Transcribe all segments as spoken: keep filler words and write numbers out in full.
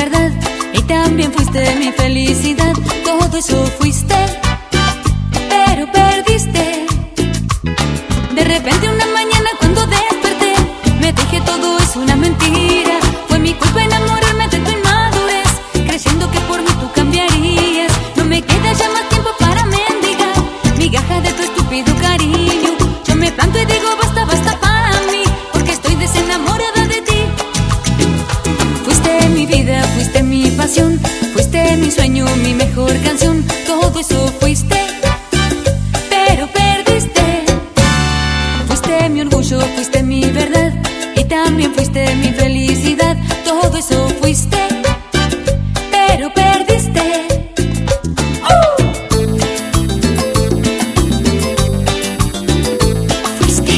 verdad y también fuiste mi felicidad. Todo eso fuiste, pero perdiste. De repente una mañana cuando desperté, me dije todo es una mentira. Fue mi culpa enamorarme de tu inmadurez, creyendo que por mí tú cambiarías. No me queda ya más tiempo para mendigar migajas de tu estúpido cariño. Yo me planto y digo basta, basta para mí, porque estoy desenamorada de ti. Fuiste mi vida, fuiste mi pasión, fuiste mi sueño, mi mejor canción. Todo eso fuiste, pero perdiste. Fuiste mi orgullo, fuiste mi verdad y también fuiste mi felicidad. Todo eso fuiste, pero perdiste. ¡Uh! Fuiste,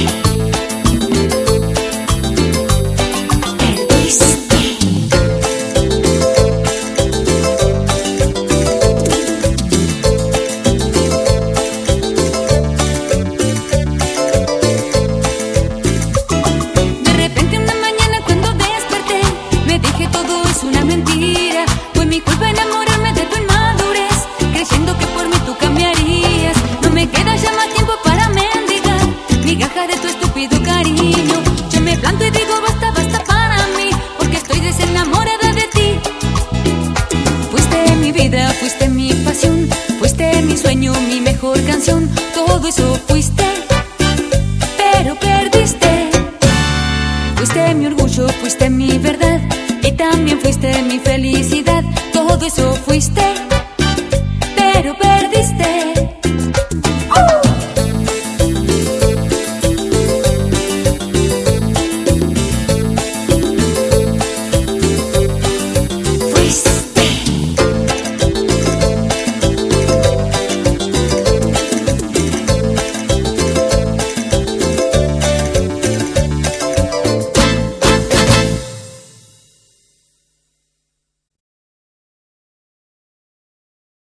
perdiste. De repente una mañana cuando desperté, me dije todo es una mentira. Fue mi culpa enamorarme de tu inmadurez, creyendo que por mí tú cambiarías. No me queda ya más tiempo para mendigar migajas de tu estúpido cariño. Yo me planto y digo basta, basta para mí, porque estoy desenamorada de ti. Fuiste mi vida, fuiste mi pasión, fuiste mi sueño, mi mejor canción. Todo eso fuiste, pero perdiste. Fuiste mi orgullo, fuiste mi verdad y también fuiste mi felicidad. Todo eso fuiste, pero perdiste.